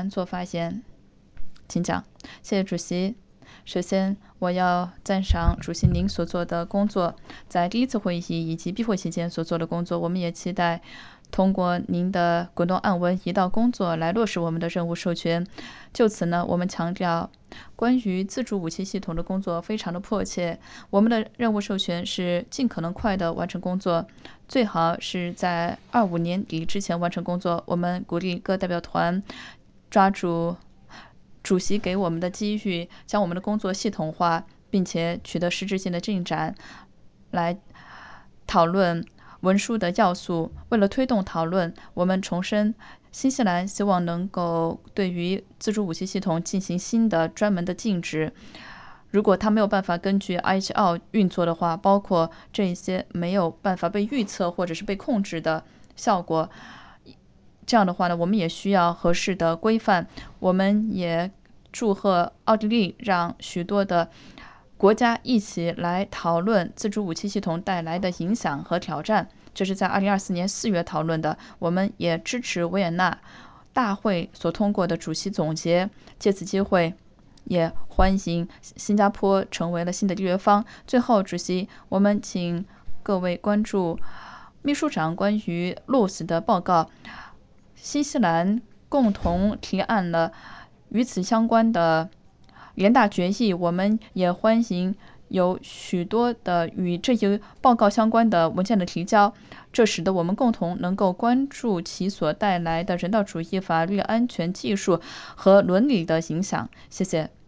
兰做发言，请讲。谢谢主席。首先，我要赞赏主席您所做的工作，在第一次会议以及闭会期间所做的工作。我们也期待通过您的滚动暗文一道工作来落实我们的任务授权。就此呢，我们强调关于自主武器系统的工作非常的迫切。我们的任务授权是尽可能快的完成工作，最好是在25年底之前完成工作。我们鼓励各代表团抓住主席给我们的机遇，将我们的工作系统化，并且取得实质性的进展，来讨论文书的要素。为了推动讨论，我们重申新西兰希望能够对于自主武器系统进行新的专门的禁止。如果它没有办法根据 IHL 运作的话，包括这些没有办法被预测或者是被控制的效果，这样的话呢，我们也需要合适的规范。我们也祝贺奥地利让许多的国家一起来讨论自主武器系统带来的影响和挑战。这是在2024年4月讨论的。我们也支持维也纳大会所通过的主席总结。借此机会，也欢迎新加坡成为了新的缔约方。最后，主席，我们请各位关注秘书长关于路斯的报告。新西兰共同提案了与此相关的联大决议，我们也欢迎有许多的与这一报告相关的文件的提交，这使得我们共同能够关注其所带来的人道主义、法律、安全、技术和伦理的影响。谢谢。